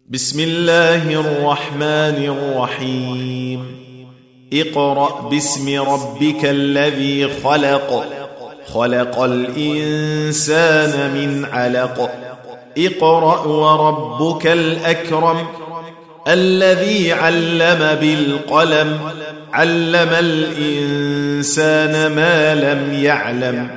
بسم الله الرحمن الرحيم اقرأ باسم ربك الذي خلق خلق الإنسان من علق اقرأ وربك الأكرم الذي علم بالقلم علم الإنسان ما لم يعلم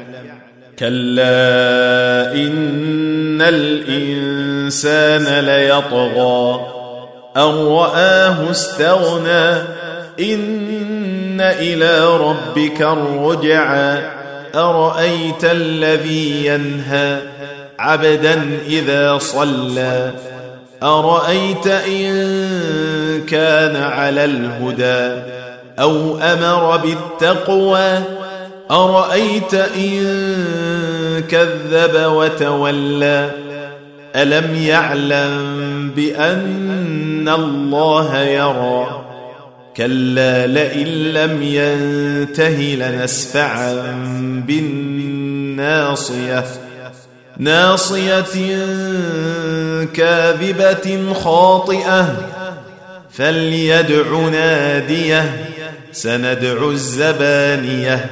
كلا إن الإنسان ليطغى أن رآه استغنى إن إلى ربك الرجعى أرأيت الذي ينهى عبدا إذا صلى أرأيت إن كان على الهدى أو أمر بالتقوى أرأيت إن كذب وتولى ألم يعلم بأن الله يرى كلا لئن لم ينته لنسفعا بالناصية ناصية كاذبة خاطئة فليدع ناديه سندع الزبانية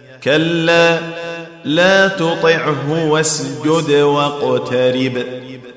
كلا لا تطعه واسجد واقترب